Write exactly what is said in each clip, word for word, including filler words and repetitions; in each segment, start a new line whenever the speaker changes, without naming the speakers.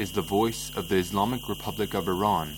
is the voice of the Islamic Republic of Iran.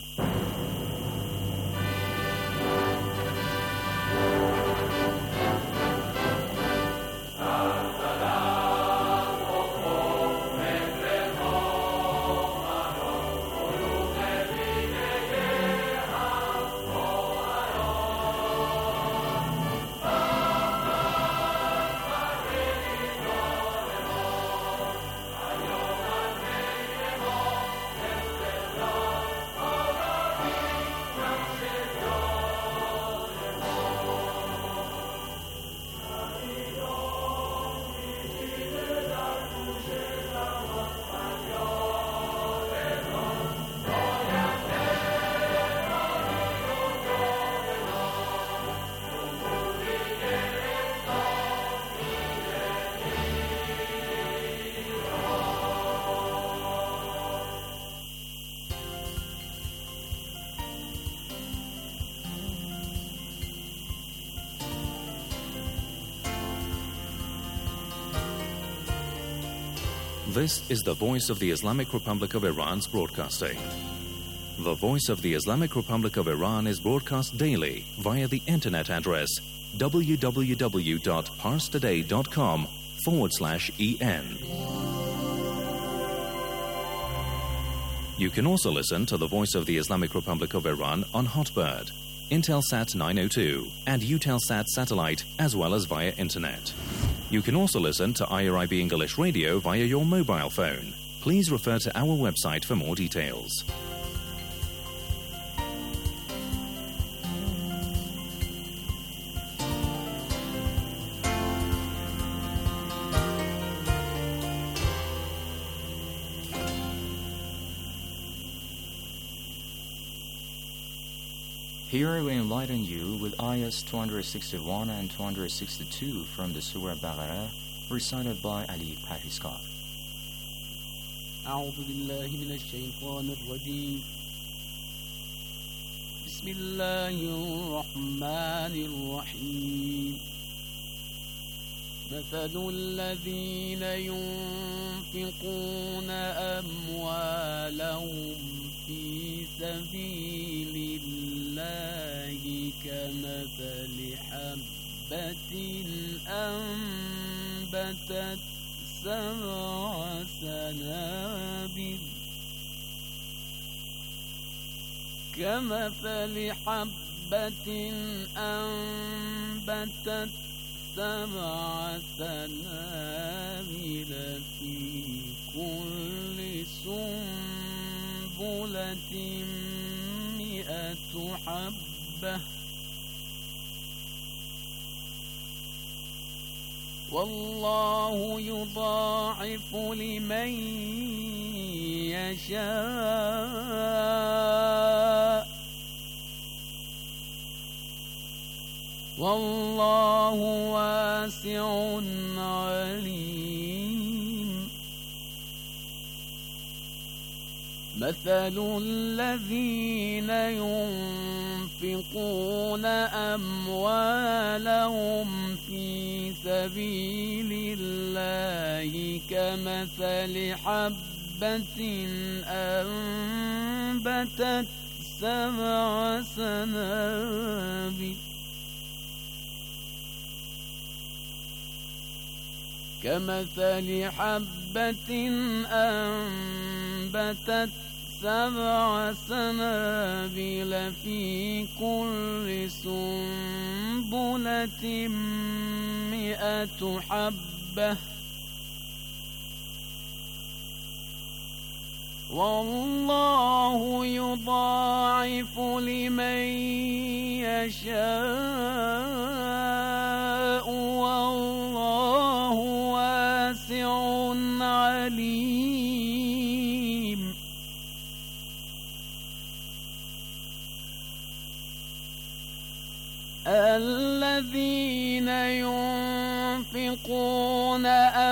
This is the Voice of the Islamic Republic of Iran's broadcasting. The Voice of the Islamic Republic of Iran is broadcast daily via the internet address www.parstoday.com forward slash en. You can also listen to the Voice of the Islamic Republic of Iran on Hotbird, Intelsat nine oh two, and Eutelsat satellite, as well as via internet. You can also listen to I R I B English Radio via your mobile phone. Please refer to our website for more details.
Here we enlighten you with ayahs two hundred sixty-one and two hundred sixty-two from the Surah Baqarah, recited by Ali Parhiskar.
أعوذ بالله من الشيطان الرجيم بسم الله الرحمن الرحيم مثل الذين ينفقون أموالهم في سبيل الله كمثل حبة أنبتت سبع سنابل كمثل حبة أنبتت سبع سنابل في كل سنبلة مئة حبة والله يضاعف لمن يشاء والله واسع عليم مثل الذين ينفقون أموالهم في سبيل الله كمثل حبة أنبتت سبع سنابل كمثل حبة أنبتت سبع سنابل في كل سنبلة مئة حبة والله يضاعف لمن يشاء والله واسع عليم الذين ينفقون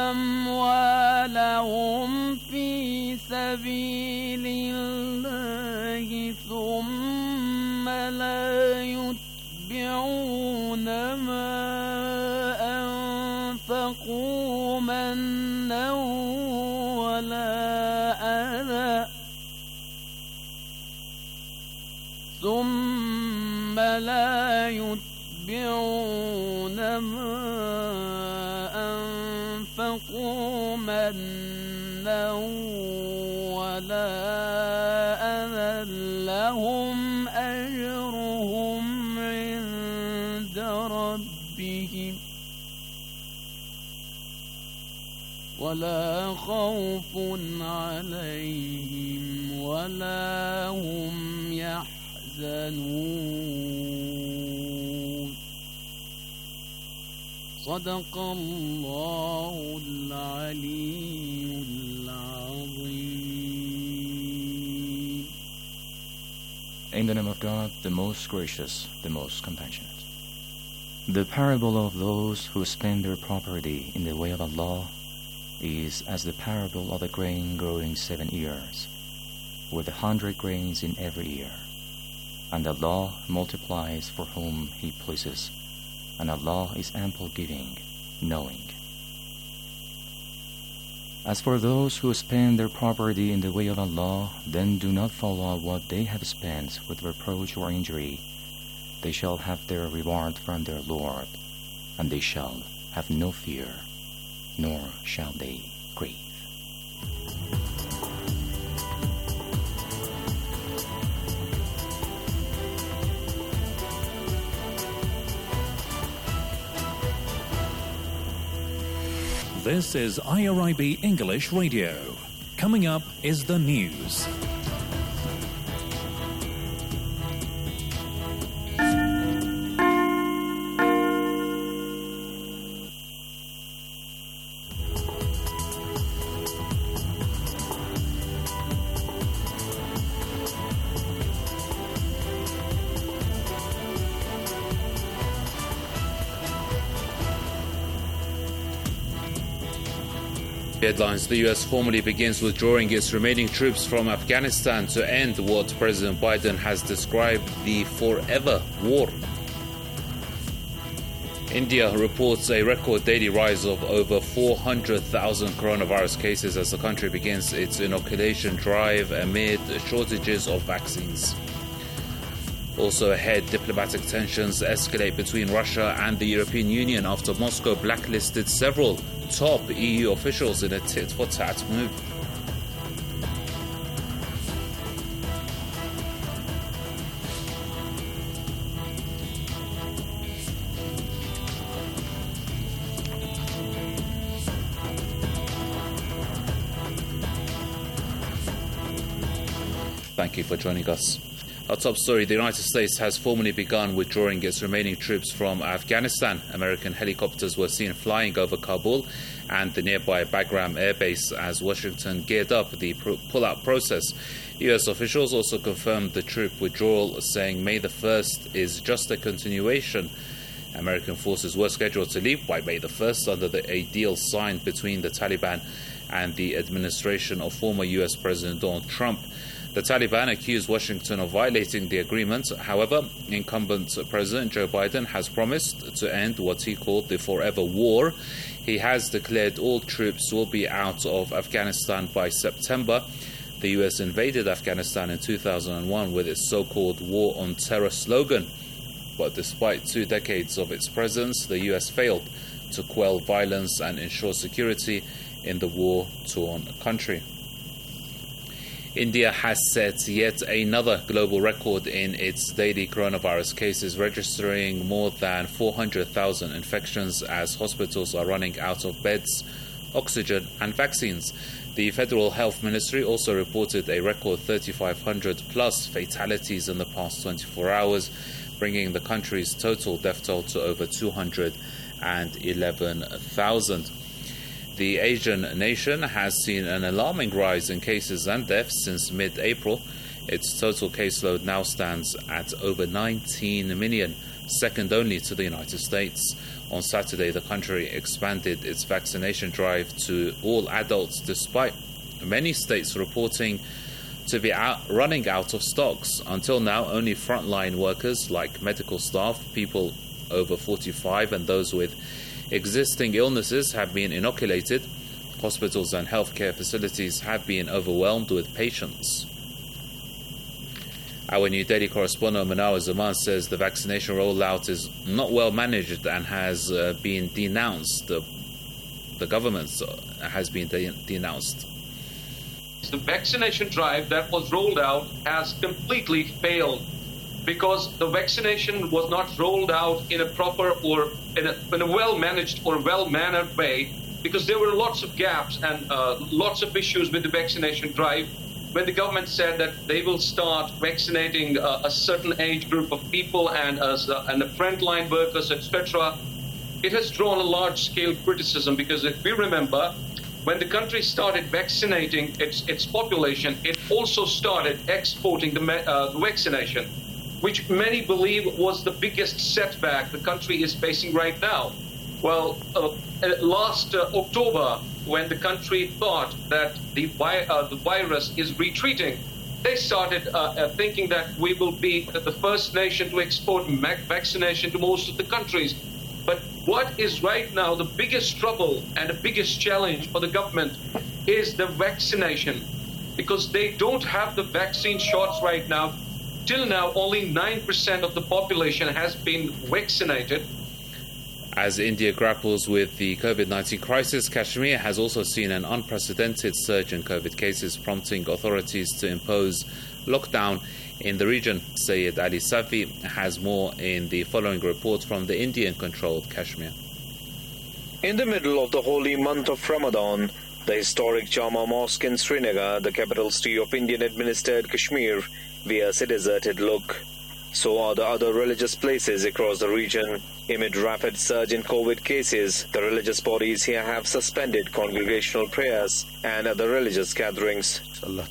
أموالهم في سبيل الله ثم لا يتبعون ما أنفقوا منا ولا أذى ثم لا يتبعون ما أنفقوا منا ولا أذى لهم أجرهم عند ربهم ولا خوف عليهم ولا هم يحزنون صدق الله العلي العظيم.
In the name of God, the most gracious, the most compassionate. The parable of those who spend their property in the way of Allah is as the parable of a grain growing seven years, with a hundred grains in every ear. And Allah multiplies for whom He pleases, and Allah is ample giving, knowing. As for those who spend their property in the way of Allah, then do not follow what they have spent with reproach or injury. They shall have their reward from their Lord, and they shall have no fear, nor shall they grieve.
This is I R I B English Radio. Coming up is the news.
Headlines. The U S formally begins withdrawing its remaining troops from Afghanistan to end what President Biden has described the forever war. India reports a record daily rise of over four hundred thousand coronavirus cases as the country begins its inoculation drive amid shortages of vaccines. Also ahead, diplomatic tensions escalate between Russia and the European Union after Moscow blacklisted several top E U officials in a tit-for-tat move. Thank you for joining us. Our top story, the United States has formally begun withdrawing its remaining troops from Afghanistan. American helicopters were seen flying over Kabul and the nearby Bagram Air Base as Washington geared up the pull-out process. U S officials also confirmed the troop withdrawal, saying May the first is just a continuation. American forces were scheduled to leave by May the first under the, a deal signed between the Taliban and the administration of former U S President Donald Trump. The Taliban accused Washington of violating the agreement. However, incumbent President Joe Biden has promised to end what he called the forever war. He has declared all troops will be out of Afghanistan by September. The U S invaded Afghanistan in two thousand one with its so-called War on Terror slogan. But despite two decades of its presence, the U S failed to quell violence and ensure security in the war-torn country. India has set yet another global record in its daily coronavirus cases, registering more than four hundred thousand infections as hospitals are running out of beds, oxygen and vaccines. The Federal Health Ministry also reported a record three thousand five hundred plus fatalities in the past twenty-four hours, bringing the country's total death toll to over two hundred eleven thousand. The Asian nation has seen an alarming rise in cases and deaths since mid-April. Its total caseload now stands at over nineteen million, second only to the United States. On Saturday, the country expanded its vaccination drive to all adults, despite many states reporting to be out, running out of stocks. Until now, only frontline workers like medical staff, people over forty-five and those with existing illnesses have been inoculated. Hospitals and healthcare facilities have been overwhelmed with patients. Our New Delhi correspondent Manawar Zaman says the vaccination rollout is not well managed and has uh, been denounced. The, the government has been de- denounced.
The vaccination drive that was rolled out has completely failed because the vaccination was not rolled out in a proper or in a, in a well-managed or well-mannered way, because there were lots of gaps and uh, lots of issues with the vaccination drive. When the government said that they will start vaccinating uh, a certain age group of people and, uh, and the frontline workers, et cetera, it has drawn a large-scale criticism, because if we remember, when the country started vaccinating its, its population, it also started exporting the, uh, the vaccination, which many believe was the biggest setback the country is facing right now. Well, uh, last uh, October, when the country thought that the, vi- uh, the virus is retreating, they started uh, uh, thinking that we will be the first nation to export mac- vaccination to most of the countries. But what is right now the biggest trouble and the biggest challenge for the government is the vaccination, because they don't have the vaccine shots right now. Till now, only nine percent of the population has been vaccinated.
As India grapples with the COVID nineteen crisis, Kashmir has also seen an unprecedented surge in COVID cases, prompting authorities to impose lockdown in the region. Syed Ali Safi has more in the following report from the Indian-controlled Kashmir.
In the middle of the holy month of Ramadan, the historic Jama Mosque in Srinagar, the capital city of Indian-administered Kashmir, wears a deserted look. So are the other religious places across the region. Amid rapid surge in COVID cases, the religious bodies here have suspended congregational prayers and other religious gatherings.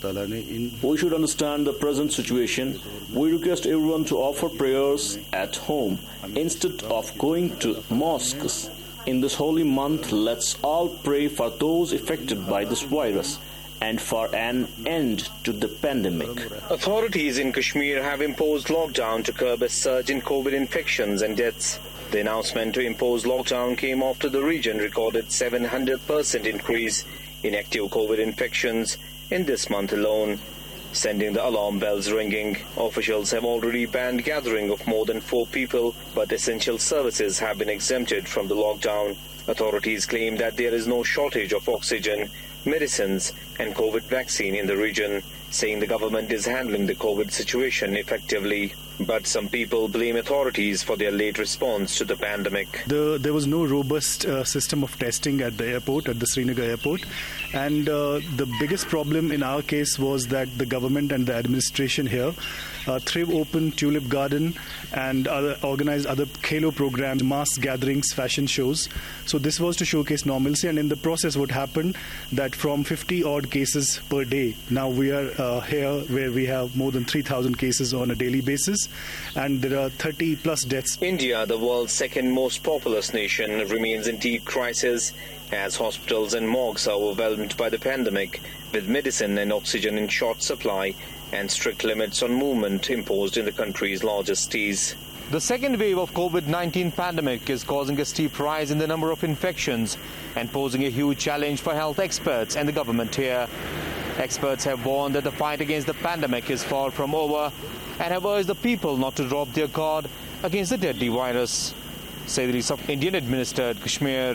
We should understand the present situation. We request everyone to offer prayers at home instead of going to mosques. In this holy month, let's all pray for those affected by this virus and for an end to the pandemic.
Authorities in Kashmir have imposed lockdown to curb a surge in COVID infections and deaths. The announcement to impose lockdown came after the region recorded seven hundred percent increase in active COVID infections in this month alone, sending the alarm bells ringing. Officials have already banned gathering of more than four people, but essential services have been exempted from the lockdown. Authorities claim that there is no shortage of oxygen, medicines and COVID vaccine in the region, saying the government is handling the COVID situation effectively. But some people blame authorities for their late response to the pandemic.
The, there was no robust uh, system of testing at the airport, at the Srinagar airport. And uh, the biggest problem in our case was that the government and the administration here uh, threw open Tulip Garden and other, organized other Khelo programs, mass gatherings, fashion shows. So this was to showcase normalcy. And in the process, what happened that from fifty odd cases per day, now we are uh, here where we have more than three thousand cases on a daily basis. And there are thirty plus deaths.
India, the world's second most populous nation, remains in deep crisis as hospitals and morgues are overwhelmed by the pandemic, with medicine and oxygen in short supply and strict limits on movement imposed in the country's largest cities.
The second wave of COVID nineteen pandemic is causing a steep rise in the number of infections and posing a huge challenge for health experts and the government here. Experts have warned that the fight against the pandemic is far from over and have urged the people not to drop their guard against the deadly virus. Syed Ali Safi, Indian-administered Kashmir.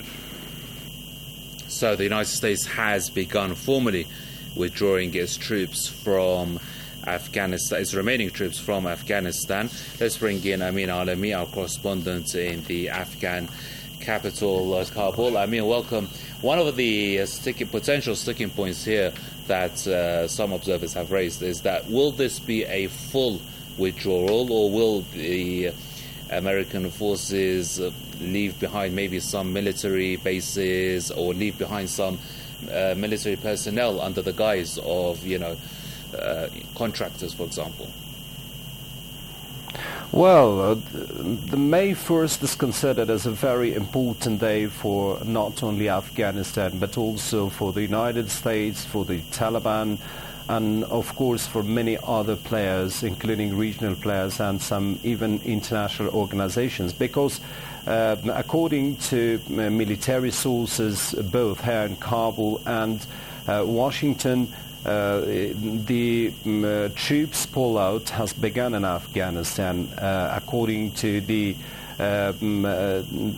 So the United States has begun formally withdrawing its troops from Afghanistan, its remaining troops from Afghanistan. Let's bring in Amin Alami, our correspondent in the Afghan capital, uh, Kabul. Amin, welcome. One of the uh, sticky, potential sticking points here that uh, some observers have raised is that will this be a full withdrawal, or will the American forces uh, leave behind maybe some military bases or leave behind some uh, military personnel under the guise of, you know, uh, contractors, for example?
Well, uh, the May first is considered as a very important day for not only Afghanistan, but also for the United States, for the Taliban, and of course for many other players, including regional players and some even international organizations, because uh, according to uh, military sources both here in Kabul and uh, Washington, uh, the um, uh, troops pullout has begun in Afghanistan, uh, according to the uh, um, uh,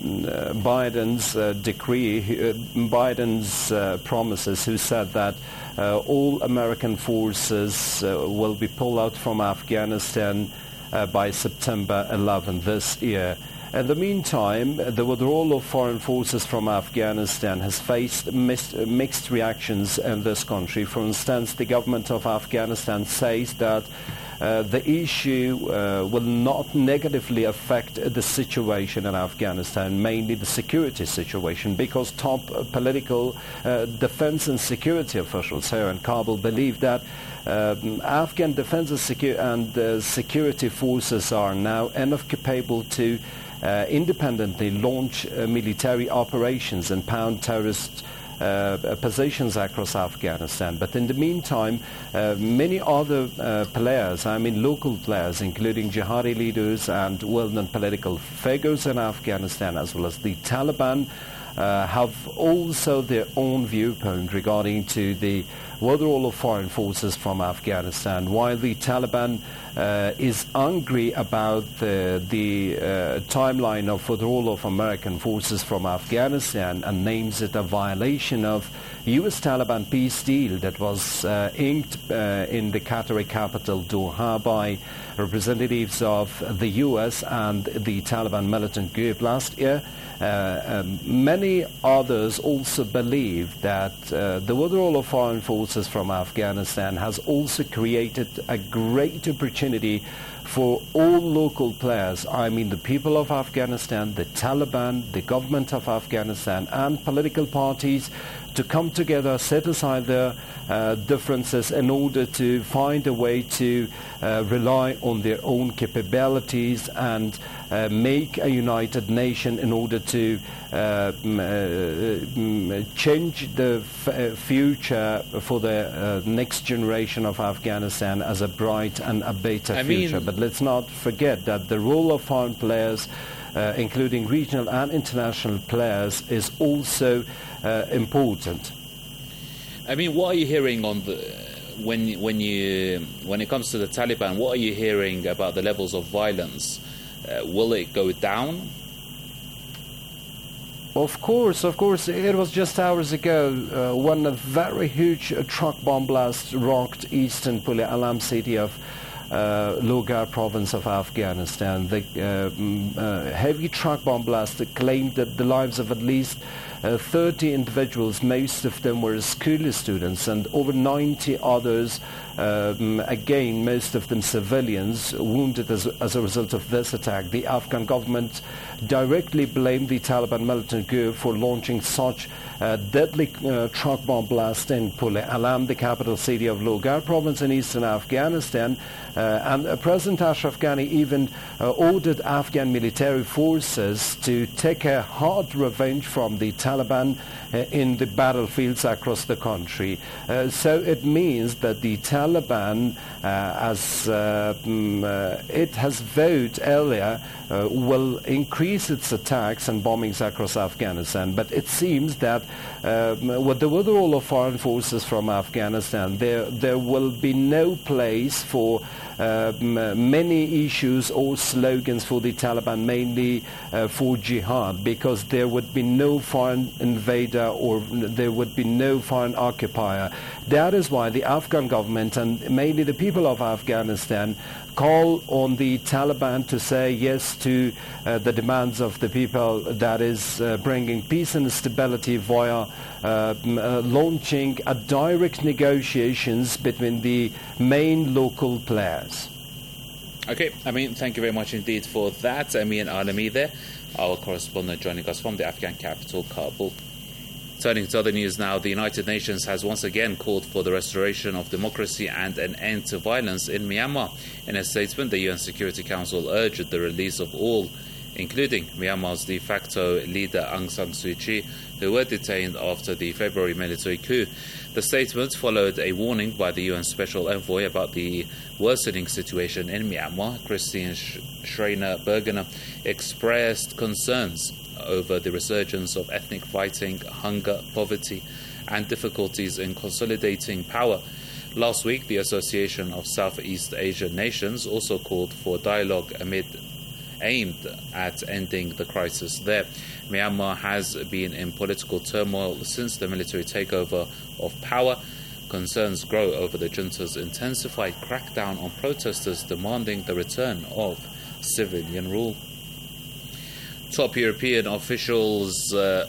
Biden's uh, decree, uh, Biden's uh, promises, who said that uh, all American forces uh, will be pulled out from Afghanistan uh, by September eleventh this year. In the meantime, the withdrawal of foreign forces from Afghanistan has faced mixed, mixed reactions in this country. For instance, the government of Afghanistan says that uh, the issue uh, will not negatively affect the situation in Afghanistan, mainly the security situation, because top uh, political uh, defense and security officials here in Kabul believe that Um, Afghan defense and, secu- and uh, security forces are now enough capable to uh, independently launch uh, military operations and pound terrorist uh, positions across Afghanistan. But in the meantime, uh, many other uh, players, I mean local players, including jihadi leaders and well-known political figures in Afghanistan, as well as the Taliban, Uh, have also their own viewpoint regarding to the withdrawal of foreign forces from Afghanistan. While the Taliban uh, is angry about uh, the uh, timeline of withdrawal of American forces from Afghanistan and names it a violation of U S Taliban peace deal that was uh, inked uh, in the Qatari capital Doha by representatives of the U S and the Taliban militant group last year, Uh, um, many others also believe that uh, the withdrawal of foreign forces from Afghanistan has also created a great opportunity for all local players, I mean the people of Afghanistan, the Taliban, the government of Afghanistan, and political parties to come together, set aside their uh, differences in order to find a way to uh, rely on their own capabilities and uh, make a united nation in order to uh, m- uh, change the f- uh, future for the uh, next generation of Afghanistan as a bright and a better
I
future.
mean,
but let's not forget that the role of foreign players, uh, including regional and international players, is also uh, important.
I mean, what are you hearing on the when when you when it comes to the Taliban? What are you hearing about the levels of violence? Uh, will it go down?
Of course, of course. It was just hours ago uh, when a very huge uh, truck bomb blast rocked eastern Pul Alam city of uh, Logar province of Afghanistan. The uh, uh, heavy truck bomb blast claimed that the lives of at least uh, thirty individuals, most of them were school students, and over ninety others, um, again, most of them civilians, wounded as, as a result of this attack. The Afghan government directly blamed the Taliban militant group for launching such uh, deadly uh, truck bomb blast in Pul Alam, the capital city of Logar province in eastern Afghanistan. Uh, and uh, President Ashraf Ghani even uh, ordered Afghan military forces to take a hard revenge from the Taliban uh, in the battlefields across the country. Uh, so it means that the Taliban, uh, as uh, mm, uh, it has vowed earlier, uh, will increase its attacks and bombings across Afghanistan. But it seems that uh, with the withdrawal of foreign forces from Afghanistan, there, there will be no place for Uh, m- many issues or slogans for the Taliban, mainly uh, for jihad, because there would be no foreign invader or there would be no foreign occupier. That is why the Afghan government and mainly the people of Afghanistan call on the Taliban to say yes to uh, the demands of the people, that is uh, bringing peace and stability via uh, m- uh, launching a direct negotiations between the main local players.
Okay, I mean, thank you very much indeed for that. Amin Alami there, our correspondent joining us from the Afghan capital, Kabul. Turning to other news now, the United Nations has once again called for the restoration of democracy and an end to violence in Myanmar. In a statement, the U N Security Council urged the release of all, including Myanmar's de facto leader Aung San Suu Kyi, who were detained after the February military coup. The statement followed a warning by the U N Special Envoy about the worsening situation in Myanmar. Christine Schreiner Bergener expressed concerns over the resurgence of ethnic fighting, hunger, poverty, and difficulties in consolidating power. Last week, the Association of Southeast Asian Nations also called for dialogue amid aimed at ending the crisis there. Myanmar has been in political turmoil since the military takeover of power. Concerns grow over the junta's intensified crackdown on protesters demanding the return of civilian rule. Top European officials uh,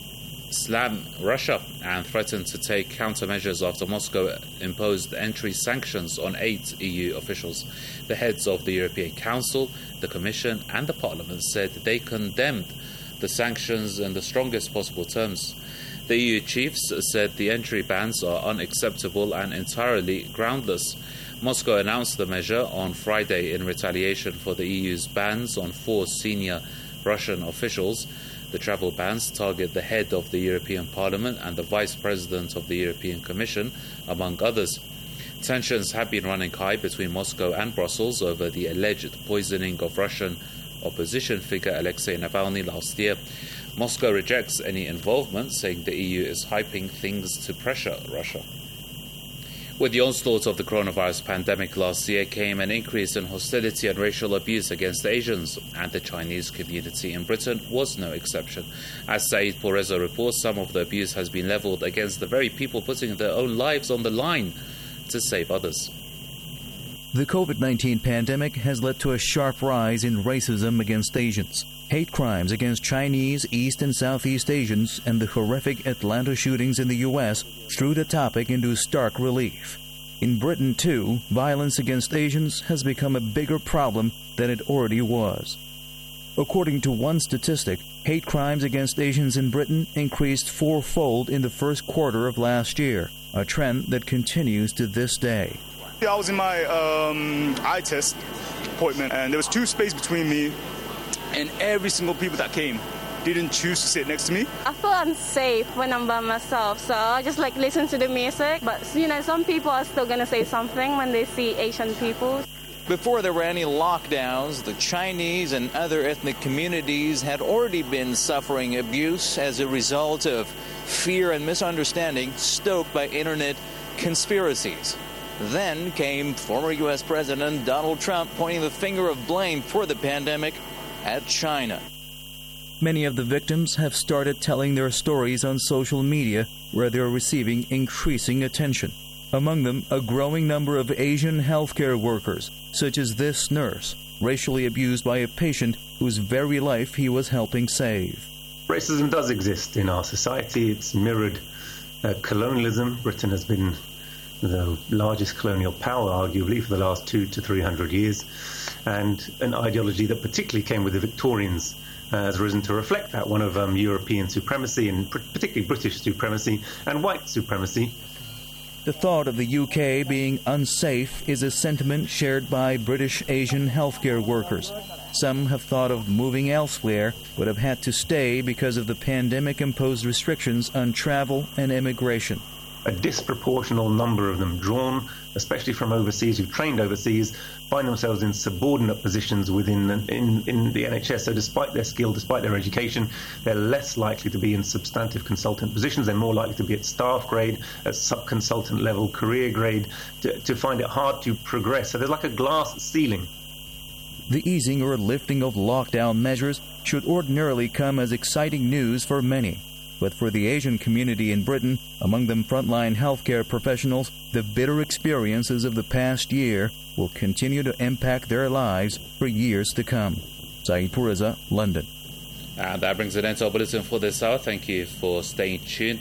slam Russia and threatened to take countermeasures after Moscow imposed entry sanctions on eight E U officials. The heads of the European Council, the Commission and the Parliament said they condemned the sanctions in the strongest possible terms. The E U chiefs said the entry bans are unacceptable and entirely groundless. Moscow announced the measure on Friday in retaliation for the E U's bans on four senior Russian officials. The travel bans target the head of the European Parliament and the Vice President of the European Commission, among others. Tensions have been running high between Moscow and Brussels over the alleged poisoning of Russian opposition figure Alexei Navalny last year. Moscow rejects any involvement, saying the E U is hyping things to pressure Russia. With the onslaught of the coronavirus pandemic last year came an increase in hostility and racial abuse against Asians, and the Chinese community in Britain was no exception. As Saeed Pourreza reports, some of the abuse has been levelled against the very people putting their own lives on the line to save others.
The COVID nineteen pandemic has led to a sharp rise in racism against Asians. Hate crimes against Chinese, East and Southeast Asians, and the horrific Atlanta shootings in the U S threw the topic into stark relief. In Britain, too, violence against Asians has become a bigger problem than it already was. According to one statistic, hate crimes against Asians in Britain increased fourfold in the first quarter of last year, a trend that continues to this day.
I was in my um, eye test appointment, and there was two spaces between me and every single people that came didn't choose to sit next to me.
I feel unsafe when I'm by myself, so I just like listen to the music. But, you know, some people are still going to say something when they see Asian people.
Before there were any lockdowns, the Chinese and other ethnic communities had already been suffering abuse as a result of fear and misunderstanding stoked by internet conspiracies. Then came former U S President Donald Trump pointing the finger of blame for the pandemic at China.
Many of the victims have started telling their stories on social media, where they are receiving increasing attention. Among them, a growing number of Asian healthcare workers, such as this nurse, racially abused by a patient whose very life he was helping save.
Racism does exist in our society. It's mirrored uh, colonialism. Britain has been the largest colonial power, arguably, for the last two to three hundred years, and an ideology that particularly came with the Victorians uh, has risen to reflect that, one of um, European supremacy, and pr- particularly British supremacy and white supremacy.
The thought of the U K being unsafe is a sentiment shared by British Asian healthcare workers. Some have thought of moving elsewhere, but have had to stay because of the pandemic-imposed restrictions on travel and immigration.
A disproportional number of them drawn, especially from overseas, who trained overseas, find themselves in subordinate positions within in, in the N H S. So despite their skill, despite their education, they're less likely to be in substantive consultant positions. They're more likely to be at staff grade, at sub-consultant level, career grade, to, to find it hard to progress. So there's like a glass ceiling.
The easing or lifting of lockdown measures should ordinarily come as exciting news for many. But for the Asian community in Britain, among them frontline healthcare professionals, the bitter experiences of the past year will continue to impact their lives for years to come. Saeed Pourreza, London.
And that brings an end to our bulletin for this hour. Thank you for staying tuned.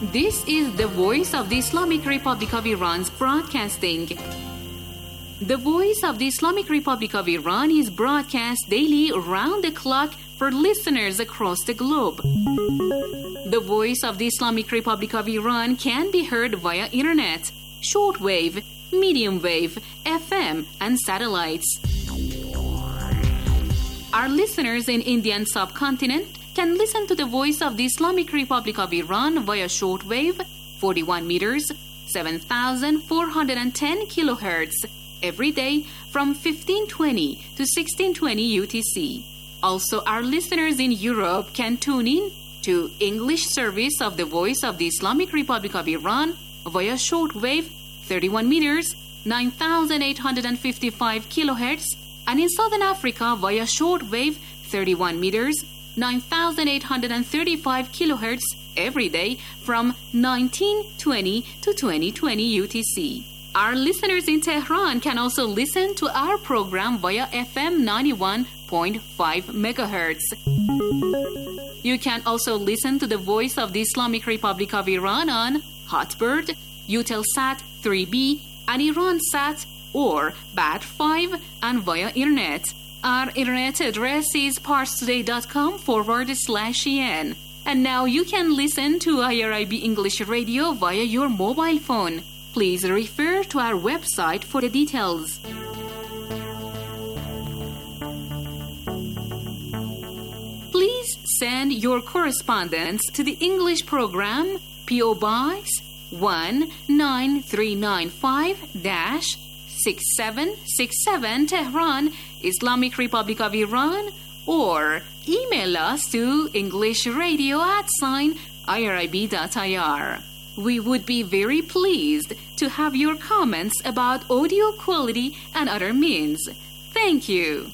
This is the Voice of the Islamic Republic of Iran's broadcasting. The Voice of the Islamic Republic of Iran is broadcast daily round the clock for listeners across the globe. The Voice of the Islamic Republic of Iran can be heard via internet, shortwave, medium wave, F M, and satellites. Our listeners in Indian subcontinent can listen to the Voice of the Islamic Republic of Iran via shortwave, forty-one meters, seven thousand four hundred ten kilohertz, every day from fifteen twenty to sixteen twenty U T C. Also, our listeners in Europe can tune in to English service of the Voice of the Islamic Republic of Iran via shortwave, thirty-one meters, nine thousand eight hundred fifty-five kilohertz, and in Southern Africa via shortwave, thirty-one meters, nine thousand eight hundred thirty-five kilohertz every day from nineteen twenty to twenty twenty U T C. Our listeners in Tehran can also listen to our program via F M ninety-one point five megahertz. You can also listen to the Voice of the Islamic Republic of Iran on Hotbird, Eutelsat three B, and IranSat or Bat five and via internet. Our internet address is parstoday.com forward slash en. And now you can listen to I R I B English Radio via your mobile phone. Please refer to our website for the details. Please send your correspondence to the English program, P O Box one nine three nine five six seven six seven, Tehran, Islamic Republic of Iran, or email us to englishradio at sign irib.ir. We would be very pleased to have your comments about audio quality and other means. Thank you.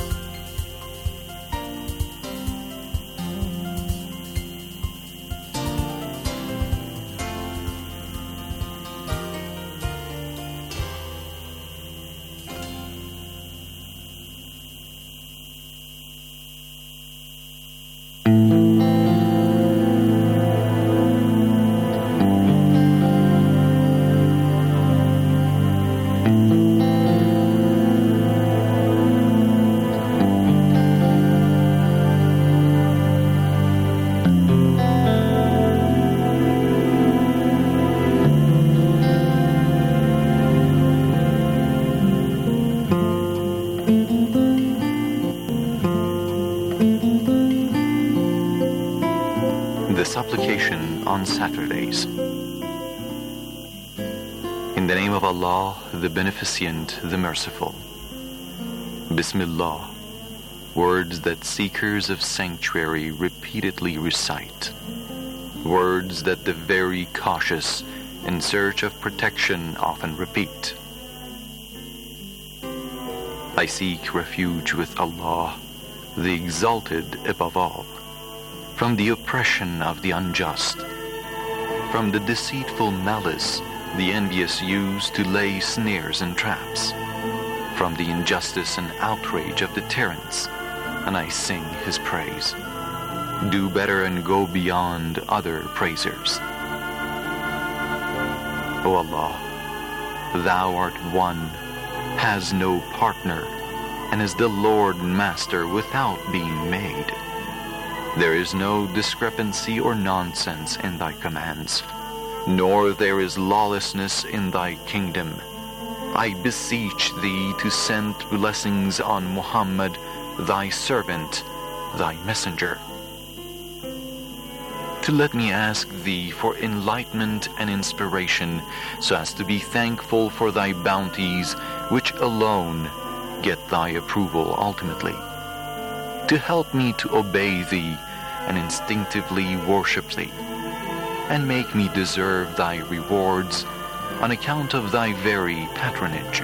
Supplication on Saturdays. In the name of Allah, the Beneficent, the Merciful. Bismillah, words that seekers of sanctuary repeatedly recite, words that the very cautious in search of protection often repeat. I seek refuge with Allah, the Exalted above all, from the oppression of the unjust, from the deceitful malice the envious use to lay snares and traps, from the injustice and outrage of the tyrants, and I sing his praise. Do better and go beyond other praisers. O Allah, Thou art one, has no partner, and is the Lord and Master without being made. There is no discrepancy or nonsense in Thy commands, nor there is lawlessness in Thy kingdom. I beseech Thee to send blessings on Muhammad, Thy servant, Thy messenger. To let me ask Thee for enlightenment and inspiration, so as to be thankful for Thy bounties, which alone get Thy approval ultimately. To help me to obey Thee and instinctively worship Thee, and make me deserve Thy rewards on account of Thy very patronage.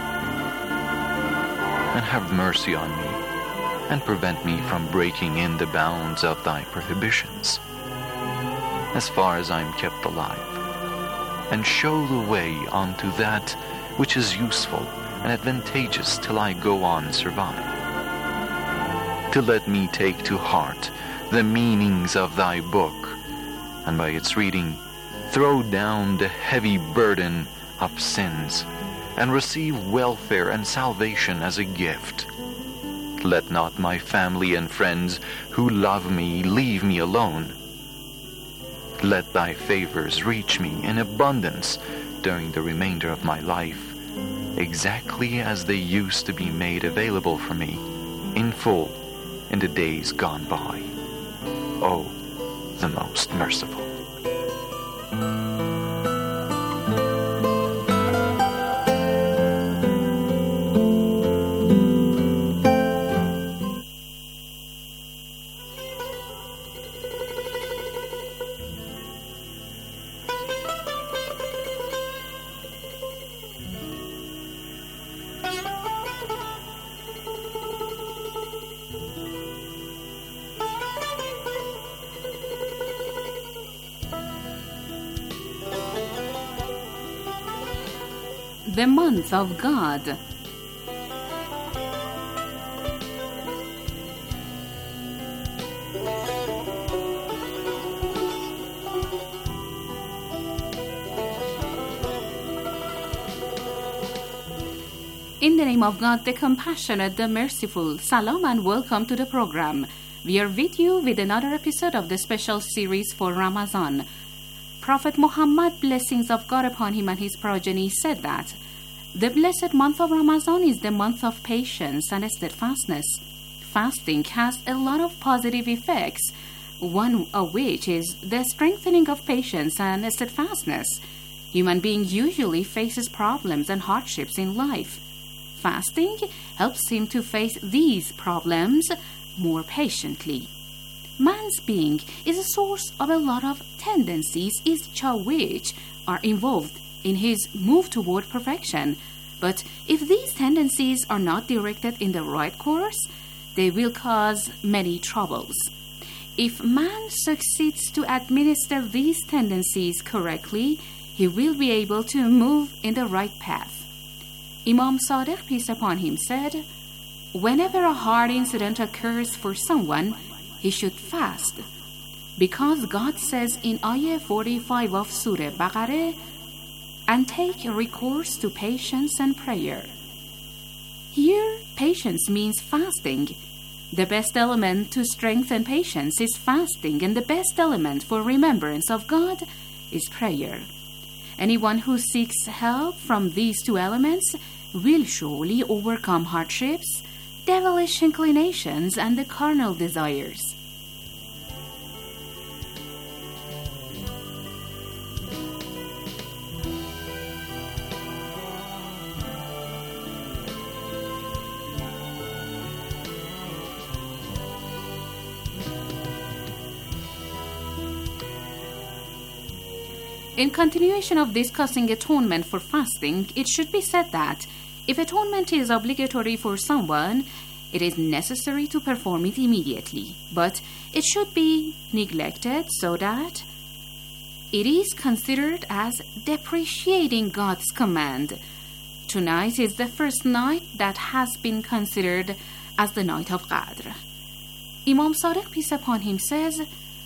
And have mercy on me, and prevent me from breaking in the bounds of Thy prohibitions, as far as I am kept alive, and show the way unto that which is useful and advantageous till I go on survive. To let me take to heart the meanings of Thy book, and by its reading throw down the heavy burden of sins, and receive welfare and salvation as a gift. Let not my family and friends who love me leave me alone. Let thy favors reach me in abundance during the remainder of my life, exactly as they used to be made available for me in full in the days gone by. O, the most merciful.
The month of God. In the name of God, the compassionate, the merciful, salam and welcome to the program. We are with you with another episode of the special series for Ramadan. Prophet Muhammad, blessings of God upon him and his progeny, said that the blessed month of Ramadan is the month of patience and steadfastness. Fasting has a lot of positive effects, one of which is the strengthening of patience and steadfastness. Human being usually faces problems and hardships in life. Fasting helps him to face these problems more patiently. Man's being is a source of a lot of tendencies, each of which are involved in his move toward perfection. But if these tendencies are not directed in the right course, they will cause many troubles. If man succeeds to administer these tendencies correctly, he will be able to move in the right path. Imam Sadiq, peace upon him, said, whenever a hard incident occurs for someone, he should fast, because God says in Ayah forty-five of Surah Baqarah, and take recourse to patience and prayer. Here, patience means fasting. The best element to strengthen patience is fasting, and the best element for remembrance of God is prayer. Anyone who seeks help from these two elements will surely overcome hardships, devilish inclinations, and the carnal desires. In continuation of discussing atonement for fasting, it should be said that if atonement is obligatory for someone, it is necessary to perform it immediately, but it should be neglected so that it is considered as depreciating God's command. Tonight is the first night that has been considered as the night of Qadr. Imam Sadiq, peace upon him, says,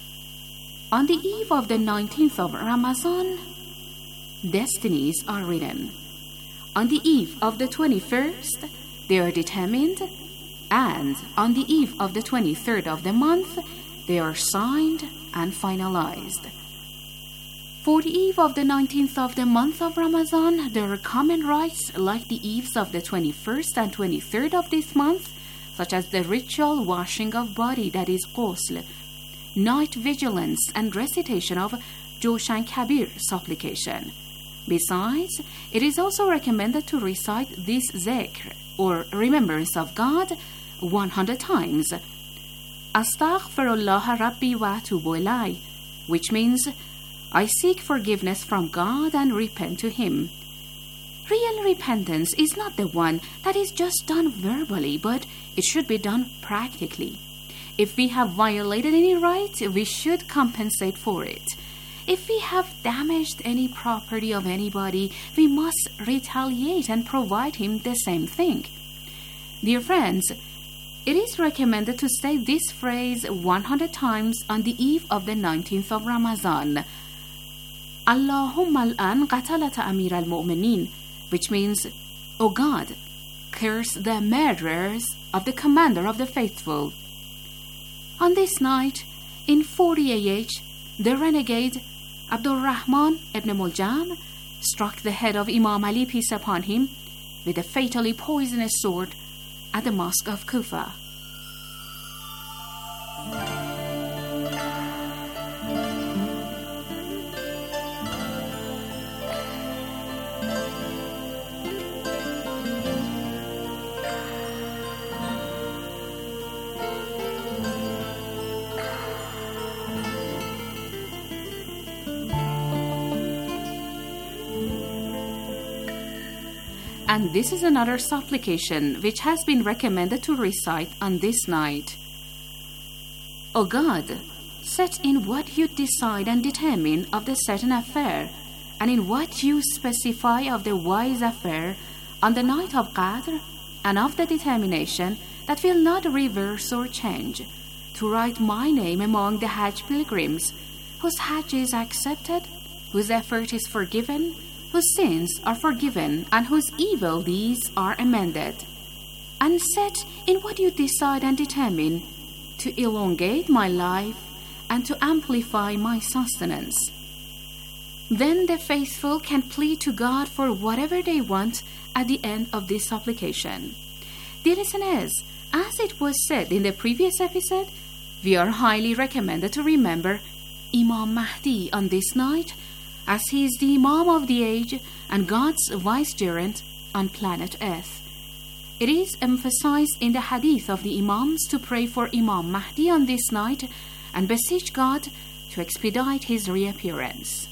on the eve of the nineteenth of Ramadan, destinies are written. On the eve of the twenty-first, they are determined, and on the eve of the twenty-third of the month, they are signed and finalized. For the eve of the nineteenth of the month of Ramadan, there are common rites like the eves of the twenty-first and twenty-third of this month, such as the ritual washing of body, that is ghusl, night vigilance, and recitation of Joshan Kabir supplication. Besides, it is also recommended to recite this zikr, or remembrance of God, one hundred times. Astaghfirullah Rabbi wa atubu ilay, which means, I seek forgiveness from God and repent to Him. Real repentance is not the one that is just done verbally, but it should be done practically. If we have violated any right, we should compensate for it. If we have damaged any property of anybody, we must retaliate and provide him the same thing. Dear friends, it is recommended to say this phrase one hundred times on the eve of the nineteenth of Ramadan. Allahumma al-an qatalata amir al-mu'minin, which means, O God, curse the murderers of the commander of the faithful. On this night, in forty A H, the renegade Abdul Rahman ibn Muljam struck the head of Imam Ali, peace upon him, with a fatally poisonous sword at the mosque of Kufa. And this is another supplication which has been recommended to recite on this night. O God, set in what you decide and determine of the certain affair, and in what you specify of the wise affair on the night of Qadr, and of the determination that will not reverse or change, to write my name among the Hajj pilgrims, whose Hajj is accepted, whose effort is forgiven, whose sins are forgiven, and whose evil deeds are amended, and set in what you decide and determine to elongate my life and to amplify my sustenance. Then the faithful can plead to God for whatever they want at the end of this supplication. Dear listeners, as it was said in the previous episode, we are highly recommended to remember Imam Mahdi on this night, as he is the Imam of the age and God's vicegerent on planet Earth. It is emphasized in the hadith of the Imams to pray for Imam Mahdi on this night and beseech God to expedite his reappearance.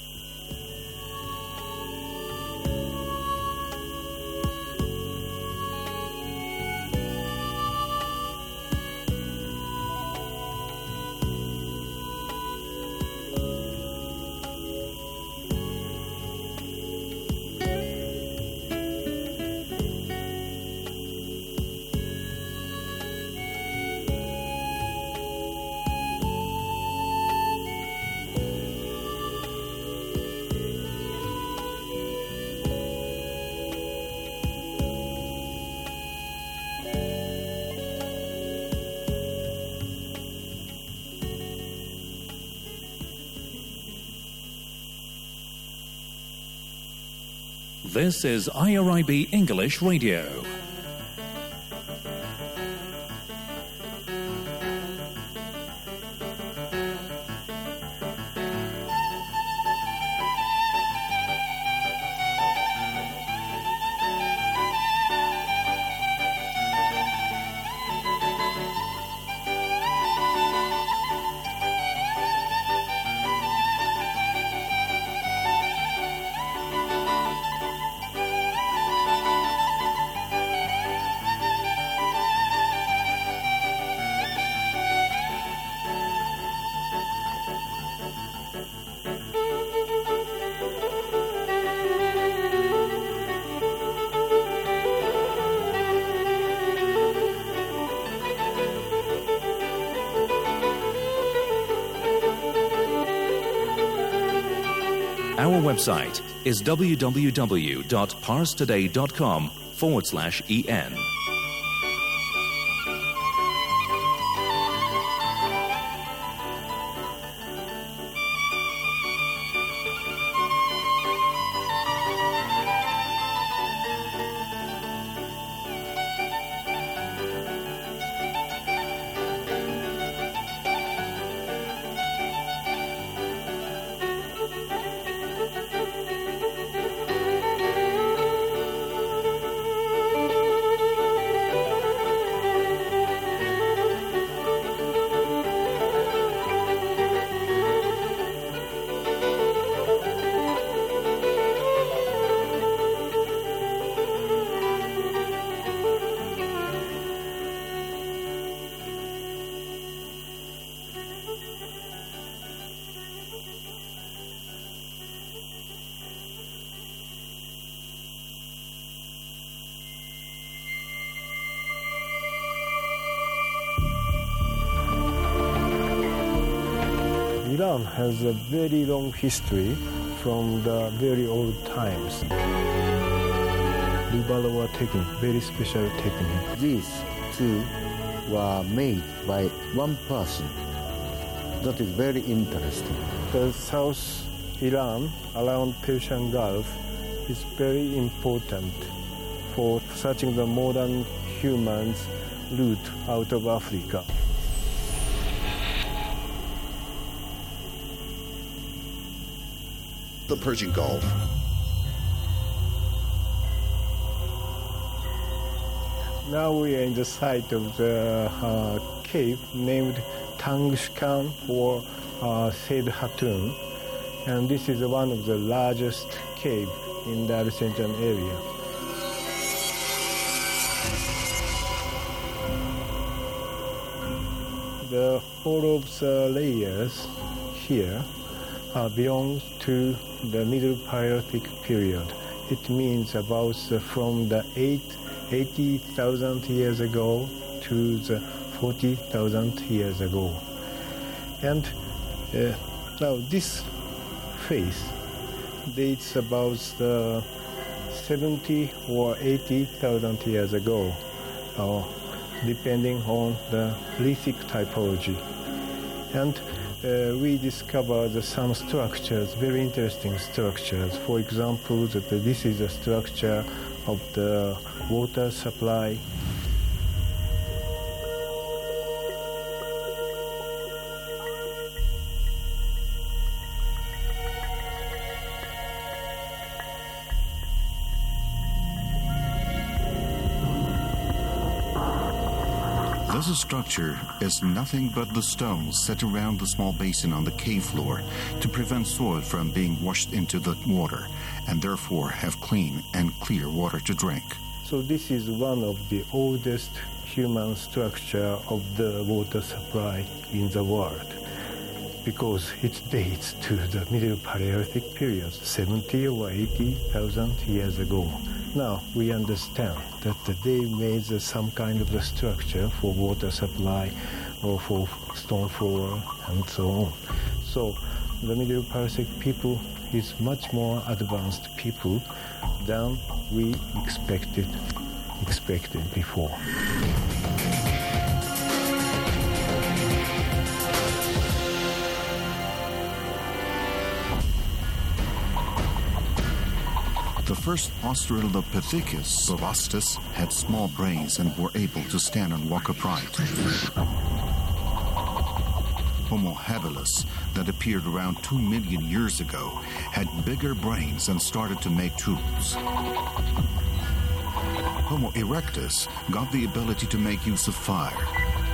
This is I R I B English Radio. Our website is w w w dot pars today dot com forward slash en.
Iran has a very long history from the very old times. Rubalawa technique, very special technique.
These two were made by one person. That is very interesting.
The South Iran around Persian Gulf is very important for searching the modern humans' route out of Africa.
The Persian Gulf.
Now we are in the site of the uh, cave named Tangshkan or uh, Said Hatun, and this is one of the largest cave in the Alexandrian area. The all of the layers here uh, belong to the Middle Paleolithic period. It means about uh, from the eighty thousand years ago to the forty thousand years ago. And uh, now this face dates about the seventy or eighty thousand years ago, uh, depending on the lithic typology. And uh, we discovered some structures, very interesting structures. For example, that this is a structure of the water supply.
This structure is nothing but the stones set around the small basin on the cave floor to prevent soil from being washed into the water and therefore have clean and clear water to drink.
So this is one of the oldest human structure of the water supply in the world because it dates to the Middle Paleolithic period, seventy or eighty thousand years ago. Now we understand that they made some kind of the structure for water supply or for stone floor and so on. So the Middle Paleolithic people is much more advanced people than we expected expected before.
The first Australopithecus, Bovastus, had small brains and were able to stand and walk upright. Homo habilis, that appeared around two million years ago, had bigger brains and started to make tools. Homo erectus got the ability to make use of fire.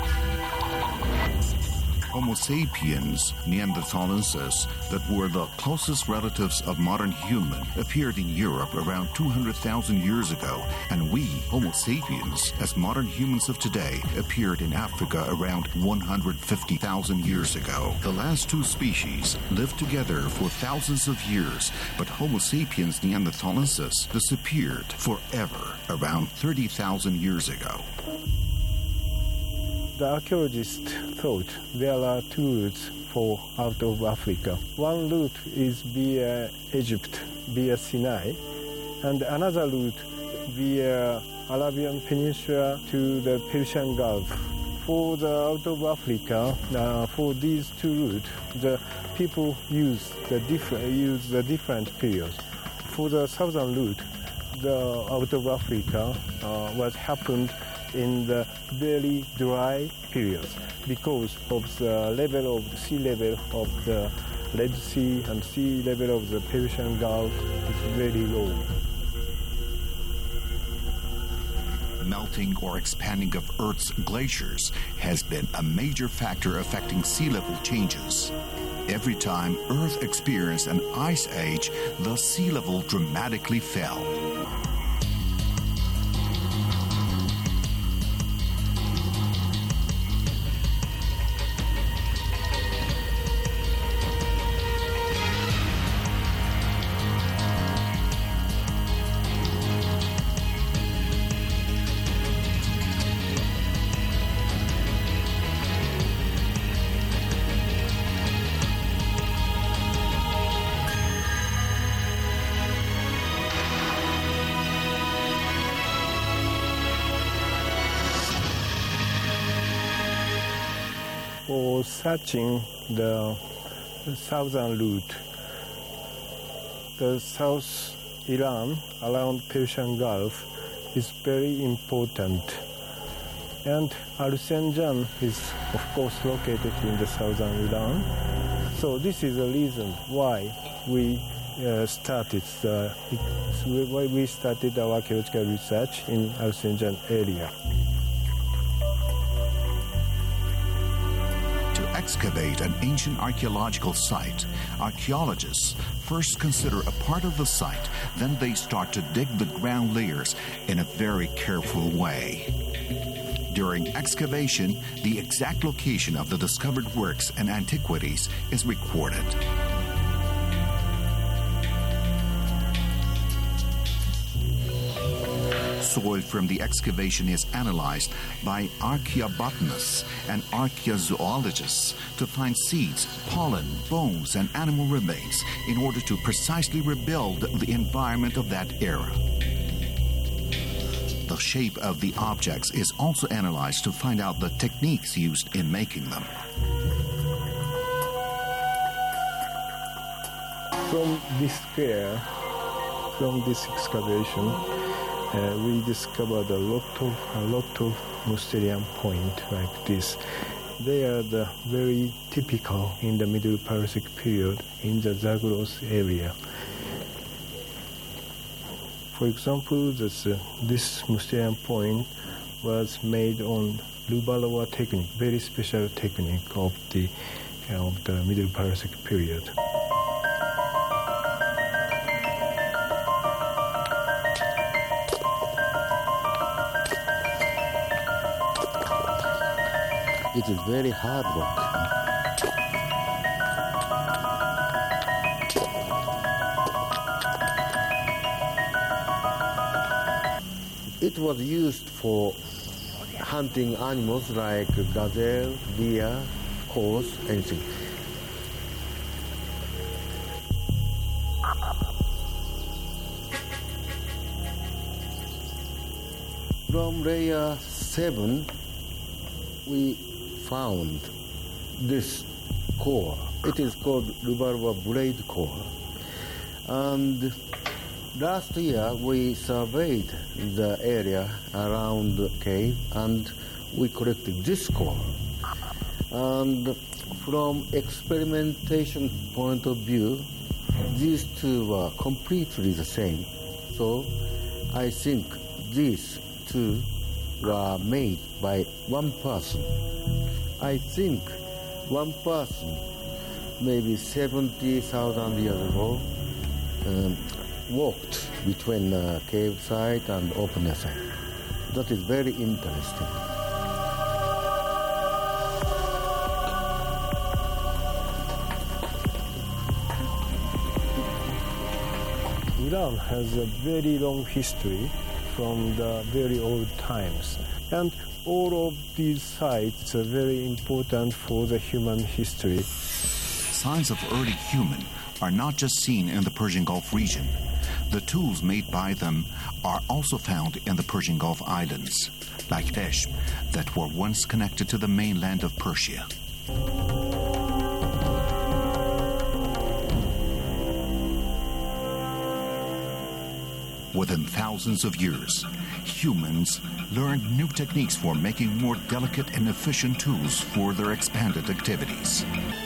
Homo sapiens neanderthalensis, that were the closest relatives of modern human, appeared in Europe around two hundred thousand years ago, and we, Homo sapiens, as modern humans of today, appeared in Africa around one hundred fifty thousand years ago. The last two species lived together for thousands of years, but Homo sapiens neanderthalensis disappeared forever around thirty thousand years ago.
The archaeologists thought there are two routes for out of Africa. One route is via Egypt, via Sinai, and another route via Arabian Peninsula to the Persian Gulf. For the out of Africa, uh, for these two routes, the people use the different use the different periods. For the southern route, the out of Africa uh, was happened in the very dry periods because of the level of the sea level of the Red Sea and sea level of the Persian Gulf is very low.
Melting or expanding of Earth's glaciers has been a major factor affecting sea level changes. Every time Earth experienced an ice age, the sea level dramatically fell.
for searching the southern route. The South Iran around Persian Gulf is very important. And Al-Sinjan is, of course, located in the southern Iran. So this is the reason why we uh, started the, why we started our archaeological research in Al-Sinjan area.
To excavate an ancient archaeological site, archaeologists first consider a part of the site, then they start to dig the ground layers in a very careful way. During excavation, the exact location of the discovered works and antiquities is recorded. Soil from the excavation is analyzed by archaeobotanists and archaeozoologists to find seeds, pollen, bones, and animal remains in order to precisely rebuild the environment of that era. The shape of the objects is also analyzed to find out the techniques used in making them.
From this square, from this excavation, uh, we discovered a lot of a lot of Mousterian points like this. They are the very typical in the Middle Paleolithic period in the Zagros area. For example, this, uh, this Mousterian point was made on Lubalowa technique, very special technique of the, uh, of the Middle Paleolithic period.
It is very hard work. It was used for hunting animals like gazelle, deer, horse, anything. From layer seven, we found this core. It is called Lubalowa blade core. And last year, we surveyed the area around the cave and we collected this core. And from experimentation point of view, these two were completely the same. So I think these two were made by one person. I think one person, maybe seventy thousand years ago, um, walked between the cave site and open site. That is very interesting.
Iran has a very long history from the very old times. And all of these sites are very important for the human history.
Signs of early human are not just seen in the Persian Gulf region. The tools made by them are also found in the Persian Gulf islands, like Reshm, that were once connected to the mainland of Persia. Within thousands of years, humans learned new techniques for making more delicate and efficient tools for their expanded activities.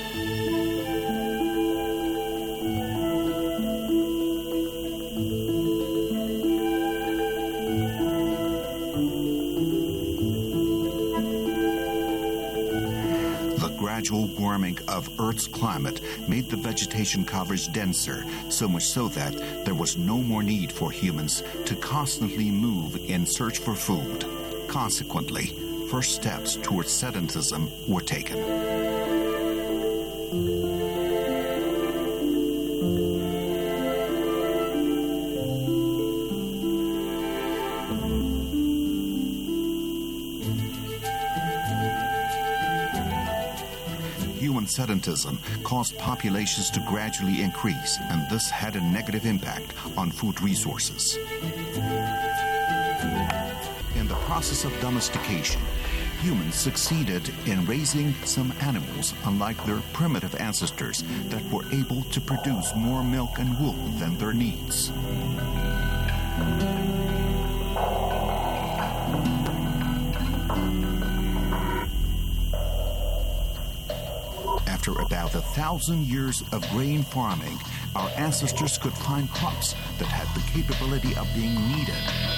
Gradual warming of Earth's climate made the vegetation coverage denser, so much so that there was no more need for humans to constantly move in search for food. Consequently, first steps towards sedentism were taken. Sedentism caused populations to gradually increase, and this had a negative impact on food resources. In the process of domestication, humans succeeded in raising some animals, unlike their primitive ancestors that were able to produce more milk and wool than their needs. After about a thousand years of grain farming, our ancestors could find crops that had the capability of being kneaded.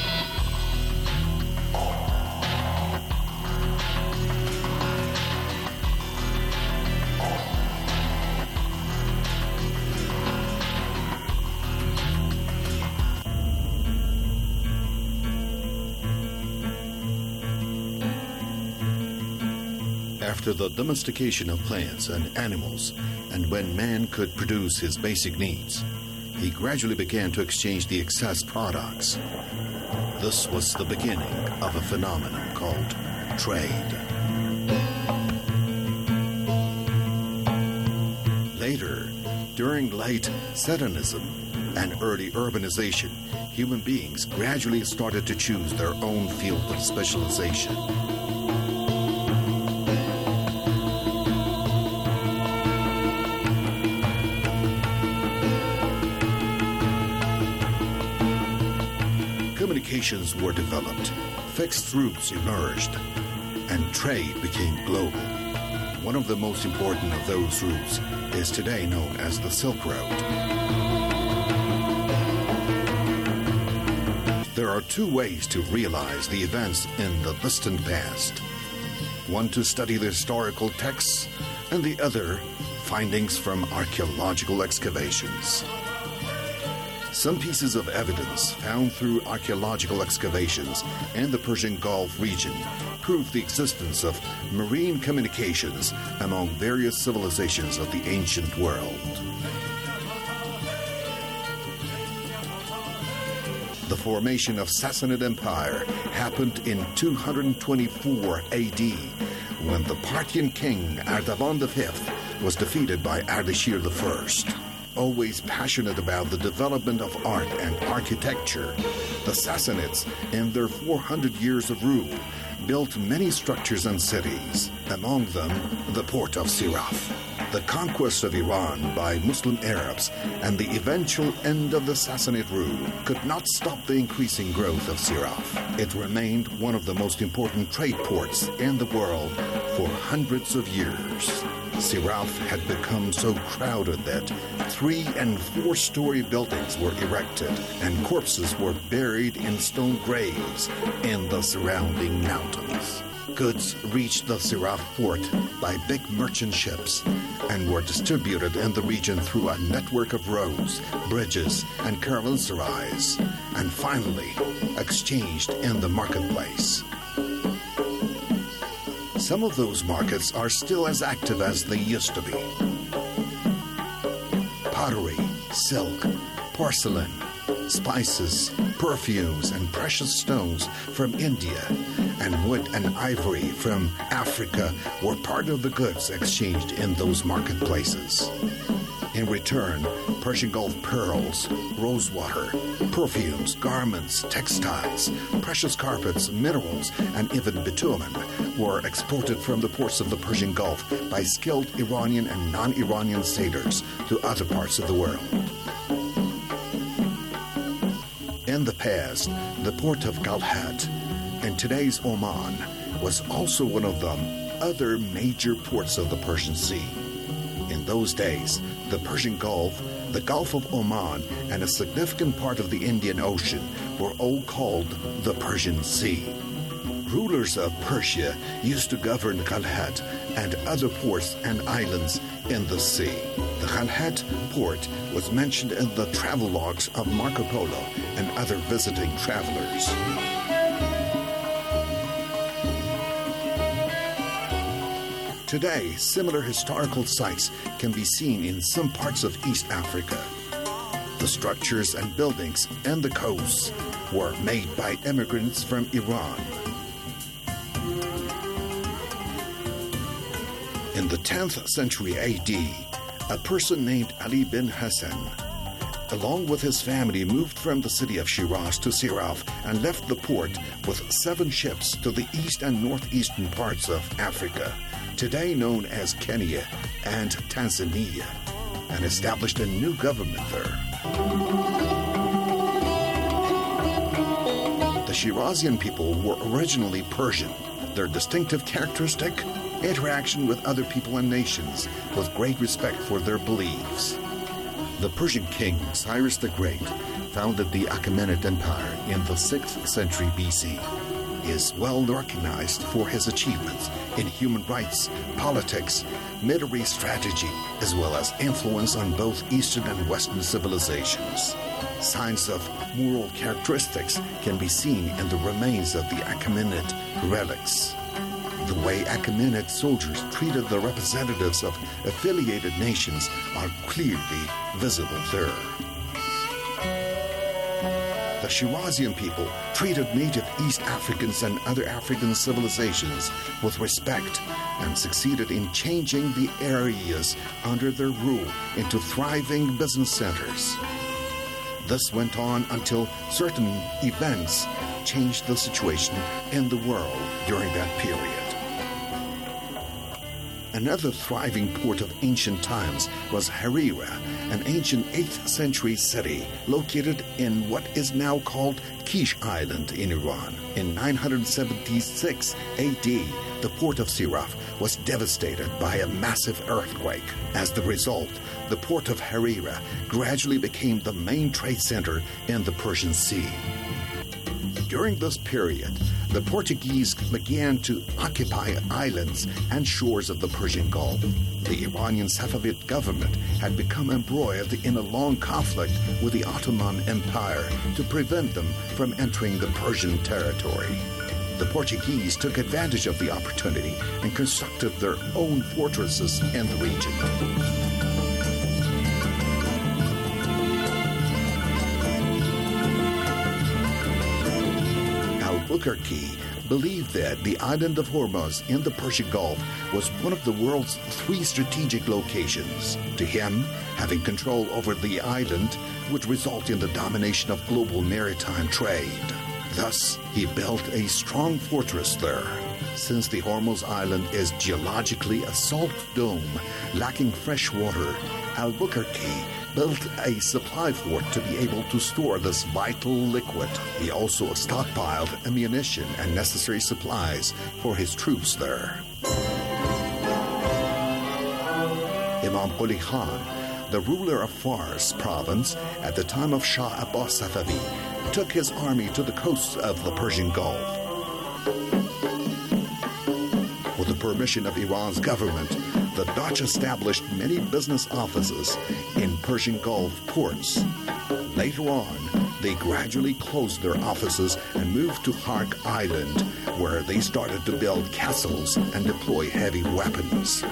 After the domestication of plants and animals, and when man could produce his basic needs, he gradually began to exchange the excess products. This was the beginning of a phenomenon called trade. Later, during late Satanism and early urbanization, human beings gradually started to choose their own field of specialization. Communications were developed, fixed routes emerged, and trade became global. One of the most important of those routes is today known as the Silk Road. There are two ways to realize the events in the distant past. One to study the historical texts, and the other, findings from archaeological excavations. Some pieces of evidence found through archaeological excavations in the Persian Gulf region prove the existence of marine communications among various civilizations of the ancient world. The formation of Sassanid Empire happened in two hundred twenty-four A D, when the Parthian king Artaban the fifth was defeated by Ardashir the first. Always passionate about the development of art and architecture, the Sassanids, in their four hundred years of rule, built many structures and cities, among them the port of Siraf. The conquest of Iran by Muslim Arabs and the eventual end of the Sassanid rule could not stop the increasing growth of Siraf. It remained one of the most important trade ports in the world for hundreds of years. Siraf had become so crowded that three and four-story buildings were erected and corpses were buried in stone graves in the surrounding mountains. Goods reached the Siraf port by big merchant ships and were distributed in the region through a network of roads, bridges, and caravanserais, and finally exchanged in the marketplace. Some of those markets are still as active as they used to be. Pottery, silk, porcelain, spices, perfumes, and precious stones from India, and wood and ivory from Africa were part of the goods exchanged in those marketplaces. In return, Persian Gulf pearls, rosewater, perfumes, garments, textiles, precious carpets, minerals, and even bitumen were exported from the ports of the Persian Gulf by skilled Iranian and non-Iranian sailors to other parts of the world. In the past, the port of Galhat, in today's Oman, was also one of the other major ports of the Persian Sea. In those days, the Persian Gulf, the Gulf of Oman, and a significant part of the Indian Ocean were all called the Persian Sea. Rulers of Persia used to govern Galhat and other ports and islands in the sea. The Galhat port was mentioned in the travelogues of Marco Polo and other visiting travelers. Today, similar historical sites can be seen in some parts of East Africa. The structures and buildings and the coasts were made by immigrants from Iran. In the tenth century A D, a person named Ali bin Hassan along with his family, moved from the city of Shiraz to Siraf and left the port with seven ships to the east and northeastern parts of Africa, today known as Kenya and Tanzania, and established a new government there. The Shirazian people were originally Persian. Their distinctive characteristic, interaction with other people and nations with great respect for their beliefs. The Persian king Cyrus the Great founded the Achaemenid Empire in the sixth century B C. He is well recognized for his achievements in human rights, politics, military strategy, as well as influence on both Eastern and Western civilizations. Signs of moral characteristics can be seen in the remains of the Achaemenid relics. The way Achaemenid soldiers treated the representatives of affiliated nations are clearly visible there. The Shirazian people treated native East Africans and other African civilizations with respect and succeeded in changing the areas under their rule into thriving business centers. This went on until certain events changed the situation in the world during that period. Another thriving port of ancient times was Harira, an ancient eighth century city located in what is now called Kish Island in Iran. In nine seventy-six A D, the port of Siraf was devastated by a massive earthquake. As the result, the port of Harira gradually became the main trade center in the Persian Sea. During this period, the Portuguese began to occupy islands and shores of the Persian Gulf. The Iranian Safavid government had become embroiled in a long conflict with the Ottoman Empire to prevent them from entering the Persian territory. The Portuguese took advantage of the opportunity and constructed their own fortresses in the region. Al-Buquerque believed that the island of Hormuz in the Persian Gulf was one of the world's three strategic locations. To him, having control over the island would result in the domination of global maritime trade. Thus, he built a strong fortress there. Since the Hormuz Island is geologically a salt dome lacking fresh water, Albuquerque built a supply fort to be able to store this vital liquid. He also stockpiled ammunition and necessary supplies for his troops there. Imam Quli Khan, the ruler of Fars province at the time of Shah Abbas Safavi, took his army to the coasts of the Persian Gulf. With the permission of Iran's government, the Dutch established many business offices in Persian Gulf ports. Later on, they gradually closed their offices and moved to Hark Island, where they started to build castles and deploy heavy weapons.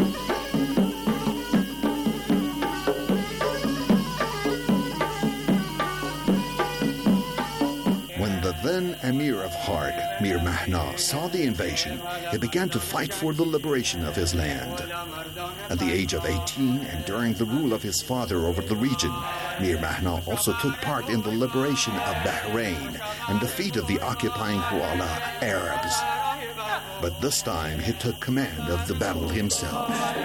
Then Emir of Hark, Mir Mahna, saw the invasion. He began to fight for the liberation of his land. At the age of eighteen and during the rule of his father over the region, Mir Mahna also took part in the liberation of Bahrain and defeated the occupying Huala Arabs. But this time he took command of the battle himself.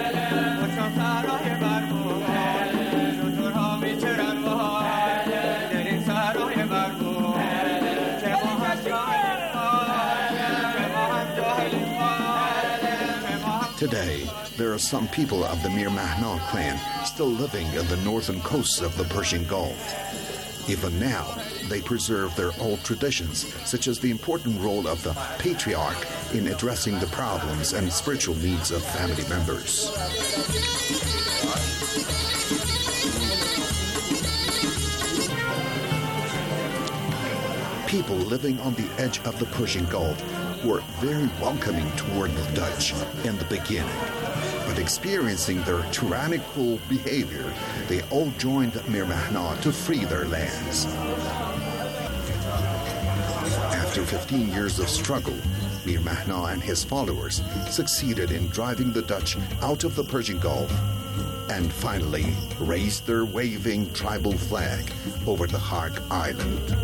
Today, there are some people of the Mir Mahna clan still living in the northern coasts of the Persian Gulf. Even now, they preserve their old traditions, such as the important role of the patriarch in addressing the problems and spiritual needs of family members. People living on the edge of the Persian Gulf were very welcoming toward the Dutch in the beginning. But experiencing their tyrannical behavior, they all joined Mir Mahna to free their lands. After fifteen years of struggle, Mir Mahna and his followers succeeded in driving the Dutch out of the Persian Gulf. and finally raised their waving tribal flag over the Hark Island.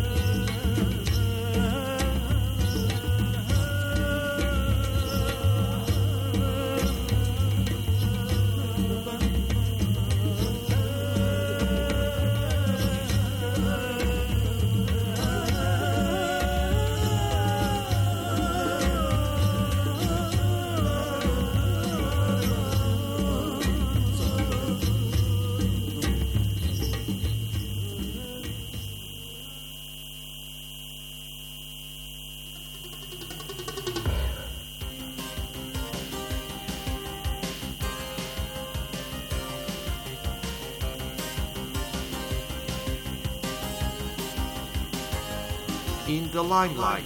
In the limelight.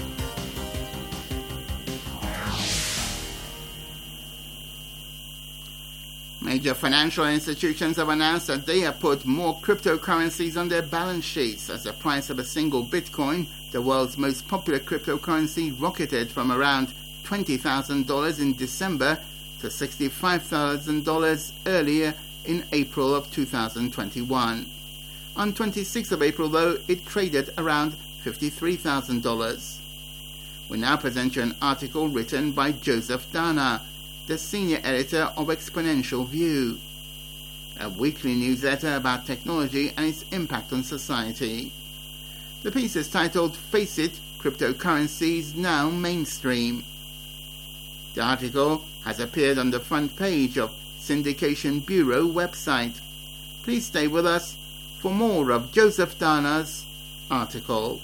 Major financial institutions have announced that they have put more cryptocurrencies on their balance sheets as the price of a single Bitcoin, the world's most popular cryptocurrency, rocketed from around twenty thousand dollars in December to sixty-five thousand dollars earlier in April of two thousand twenty-one. On twenty-sixth of April, though, it traded around fifty-three thousand dollars. We now present you an article written by Joseph Dana, the senior editor of Exponential View, a weekly newsletter about technology and its impact on society. The piece is titled Face It, Cryptocurrencies Now Mainstream. The article has appeared on the front page of Syndication Bureau website. Please stay with us for more of Joseph Dana's article.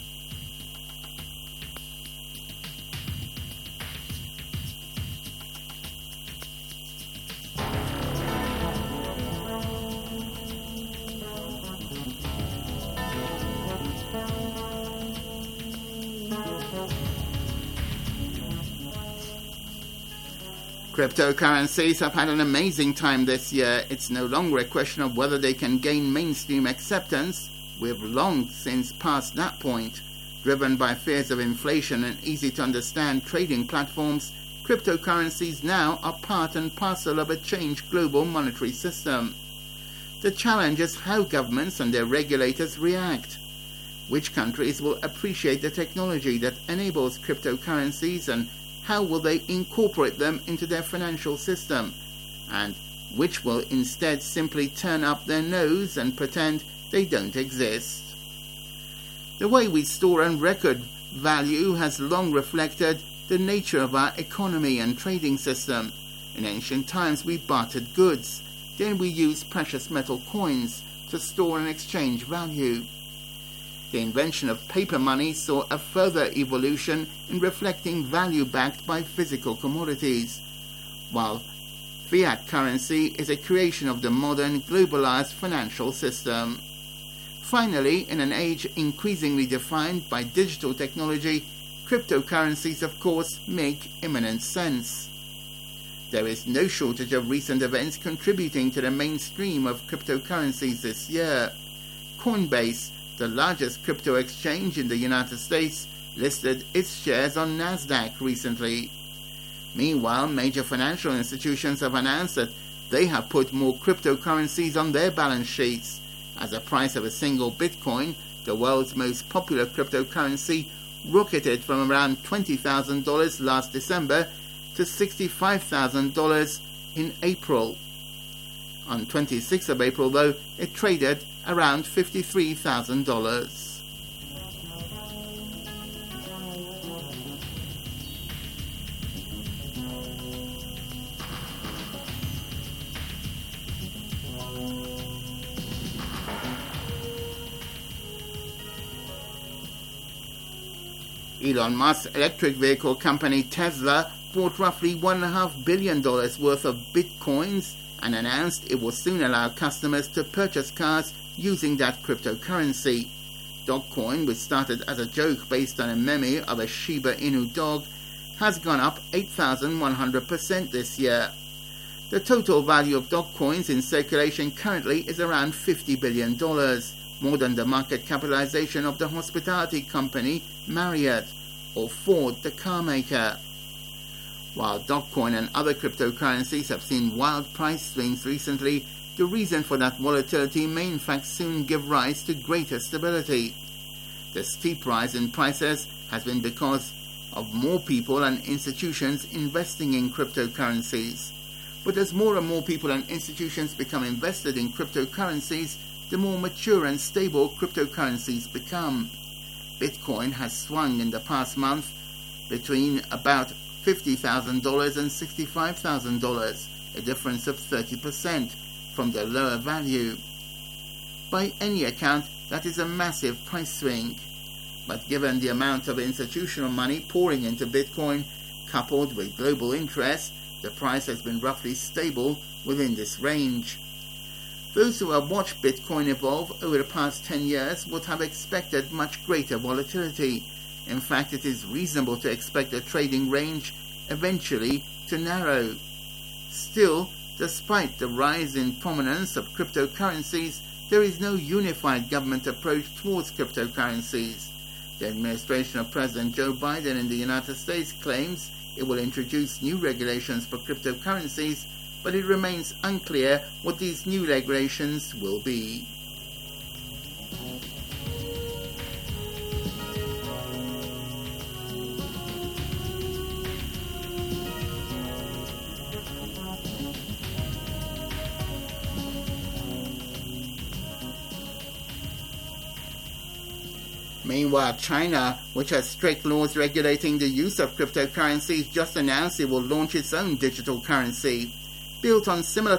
Cryptocurrencies have had an amazing time this year. It's no longer a question of whether they can gain mainstream acceptance. We've long since passed that point. Driven by fears of inflation and easy-to-understand trading platforms, cryptocurrencies now are part and parcel of a changed global monetary system. The challenge is how governments and their regulators react. Which countries will appreciate the technology that enables cryptocurrencies, and how will they incorporate them into their financial system? And which will instead simply turn up their nose and pretend they don't exist? The way we store and record value has long reflected the nature of our economy and trading system. In ancient times, we bartered goods. Then we used precious metal coins to store and exchange value. The invention of paper money saw a further evolution in reflecting value backed by physical commodities, while fiat currency is a creation of the modern globalized financial system. Finally, in an age increasingly defined by digital technology, cryptocurrencies, of course, make imminent sense. There is no shortage of recent events contributing to the mainstream of cryptocurrencies this year. Coinbase, the largest crypto exchange in the United States, listed its shares on NASDAQ recently. Meanwhile, major financial institutions have announced that they have put more cryptocurrencies on their balance sheets, as the price of a single Bitcoin, the world's most popular cryptocurrency, rocketed from around twenty thousand dollars last December to sixty-five thousand dollars in April. On twenty-sixth of April, though, it traded around fifty-three thousand dollars. Elon Musk's electric vehicle company Tesla bought roughly one point five billion dollars worth of Bitcoins and announced it will soon allow customers to purchase cars using that cryptocurrency. Dogecoin, which started as a joke based on a meme of a Shiba Inu dog, has gone up eight thousand one hundred percent this year. The total value of Dogecoins in circulation currently is around fifty billion dollars, more than the market capitalization of the hospitality company Marriott or Ford, the car maker. While Dogecoin and other cryptocurrencies have seen wild price swings recently, the reason for that volatility may in fact soon give rise to greater stability. The steep rise in prices has been because of more people and institutions investing in cryptocurrencies. But as more and more people and institutions become invested in cryptocurrencies, the more mature and stable cryptocurrencies become. Bitcoin has swung in the past month between about fifty thousand dollars and sixty-five thousand dollars, a difference of thirty percent from the lower value. By any account, that is a massive price swing. But given the amount of institutional money pouring into Bitcoin, coupled with global interest, the price has been roughly stable within this range. Those who have watched Bitcoin evolve over the past ten years would have expected much greater volatility. In fact, it is reasonable to expect the trading range eventually to narrow. Still, despite the rise in prominence of cryptocurrencies, there is no unified government approach towards cryptocurrencies. The administration of President Joe Biden in the United States claims it will introduce new regulations for cryptocurrencies, but it remains unclear what these new regulations will be. Meanwhile, China, which has strict laws regulating the use of cryptocurrencies, just announced it will launch its own digital currency. Built on similar